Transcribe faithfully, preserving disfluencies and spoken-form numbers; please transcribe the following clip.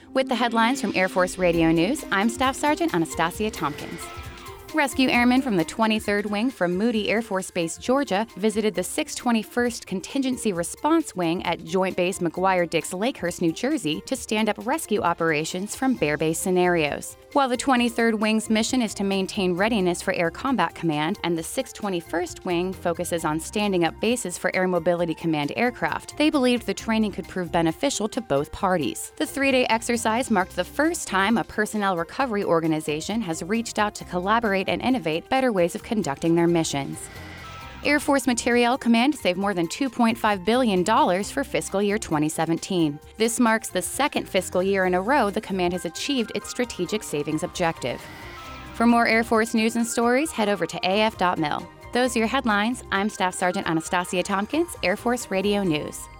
With the headlines from Air Force Radio News, I'm Staff Sergeant Anastasia Tompkins. Rescue airmen from the twenty-third Wing from Moody Air Force Base, Georgia, visited the six hundred twenty-first Contingency Response Wing at Joint Base McGuire-Dix Lakehurst, New Jersey, to stand up rescue operations from bear base scenarios. While the twenty-third Wing's mission is to maintain readiness for Air Combat Command, and the six hundred twenty-first Wing focuses on standing up bases for Air Mobility Command aircraft, they believed the training could prove beneficial to both parties. The three-day exercise marked the first time a personnel recovery organization has reached out to collaborate and innovate better ways of conducting their missions. Air Force Materiel Command saved more than two point five billion dollars for fiscal year twenty seventeen. This marks the second fiscal year in a row the command has achieved its strategic savings objective. For more Air Force news and stories, head over to A F dot mil. Those are your headlines. I'm Staff Sergeant Anastasia Tompkins, Air Force Radio News.